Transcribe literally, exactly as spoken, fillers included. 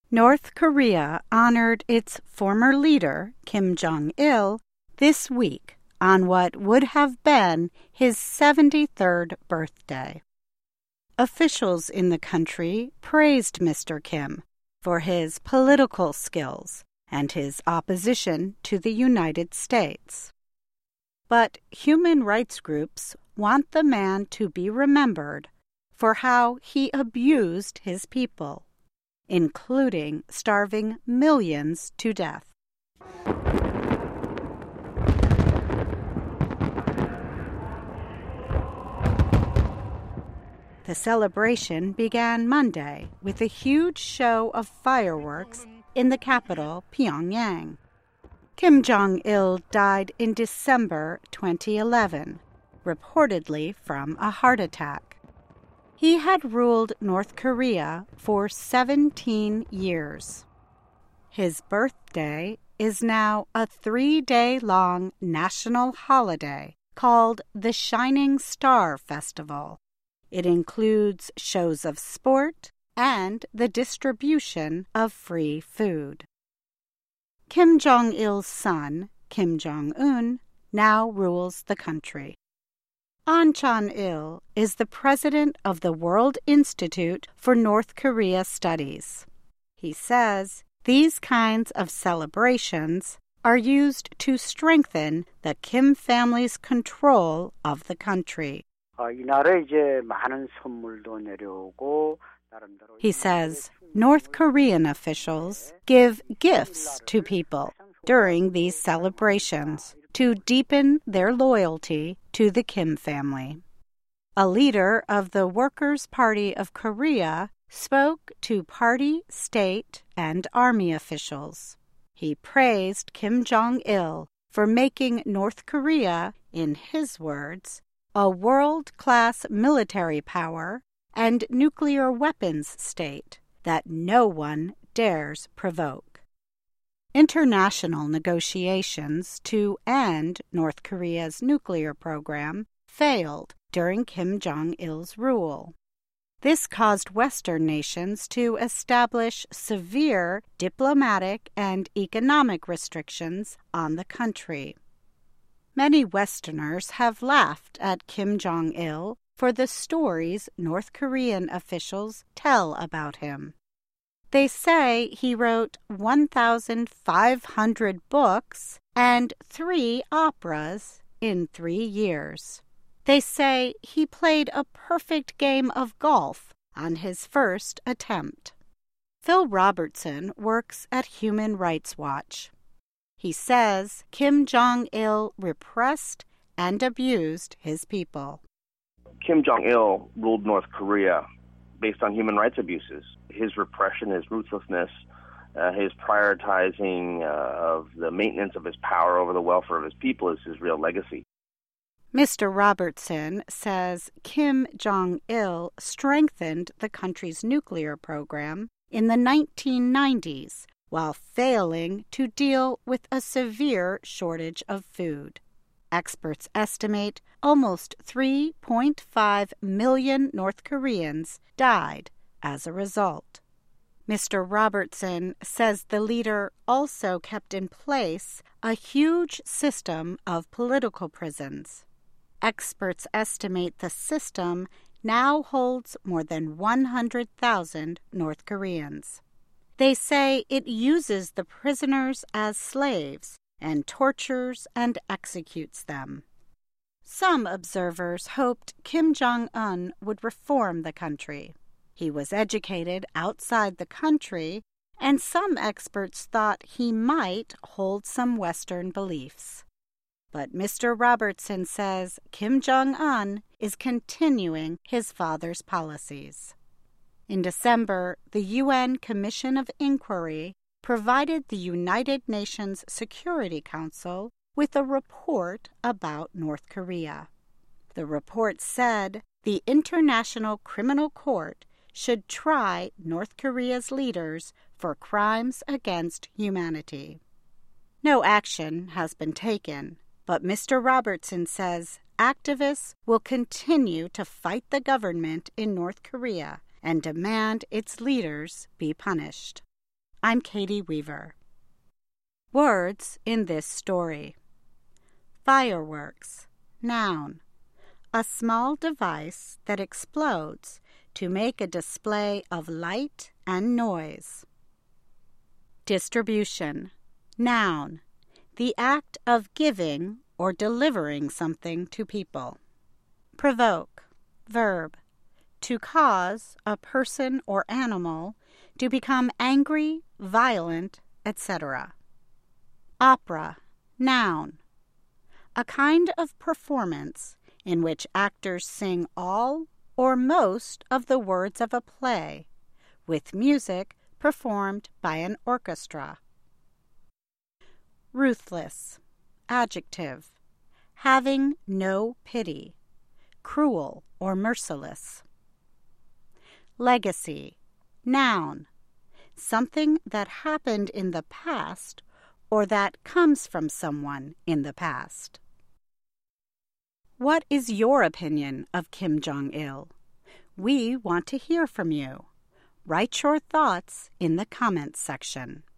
North Korea honored its former leader, Kim Jong-il, this week on what would have been his seventy-third birthday. Officials in the country praised Mister Kim for his political skills and his opposition to the United States. But human rights groups want the man to be remembered for how he abused his people, including starving millions to death. The celebration began Monday with a huge show of fireworks in the capital, Pyongyang. Kim Jong-il died in December twenty eleven, reportedly from a heart attack. He had ruled North Korea for seventeen years. His birthday is now a three-day-long national holiday called the Shining Star Festival. It includes shows of sport and the distribution of free food. Kim Jong-il's son, Kim Jong-un, now rules the country. Ahn Chan-il is the president of the World Institute for North Korea Studies. He says these kinds of celebrations are used to strengthen the Kim family's control of the country. He says North Korean officials give gifts to people during these celebrations to deepen their loyalty to the Kim family. A leader of the Workers' Party of Korea spoke to party, state, and army officials. He praised Kim Jong-il for making North Korea, in his words, a world-class military power and nuclear weapons state that no one dares provoke. International negotiations to end North Korea's nuclear program failed during Kim Jong-il's rule. This caused Western nations to establish severe diplomatic and economic restrictions on the country. Many Westerners have laughed at Kim Jong-il for the stories North Korean officials tell about him. They say he wrote one thousand five hundred books and three operas in three years. They say he played a perfect game of golf on his first attempt. Phil Robertson works at Human Rights Watch. He says Kim Jong-il repressed and abused his people. Kim Jong-il ruled North Korea based on human rights abuses. His repression, his ruthlessness, uh, his prioritizing uh, of the maintenance of his power over the welfare of his people is his real legacy. Mister Robertson says Kim Jong-il strengthened the country's nuclear program in the nineteen nineties while failing to deal with a severe shortage of food. Experts estimate almost three point five million North Koreans died as a result. Mister Robertson says the leader also kept in place a huge system of political prisons. Experts estimate the system now holds more than one hundred thousand North Koreans. They say it uses the prisoners as slaves and tortures and executes them. Some observers hoped Kim Jong-un would reform the country. He was educated outside the country, and some experts thought he might hold some Western beliefs. But Mister Robertson says Kim Jong-un is continuing his father's policies. In December, the U N Commission of Inquiry provided the United Nations Security Council with a report about North Korea. The report said the International Criminal Court should try North Korea's leaders for crimes against humanity. No action has been taken, but Mister Robertson says activists will continue to fight the government in North Korea and demand its leaders be punished. I'm Katie Weaver. Words in this story. Fireworks. Noun. A small device that explodes to make a display of light and noise. Distribution. Noun. The act of giving or delivering something to people. Provoke. Verb. To cause a person or animal to become angry, violent, et cetera. Opera. Noun. A kind of performance in which actors sing all or most of the words of a play, with music performed by an orchestra. Ruthless. Adjective. Having no pity, cruel or merciless. Legacy. Noun. Something that happened in the past or that comes from someone in the past. What is your opinion of Kim Jong-il? We want to hear from you. Write your thoughts in the comments section.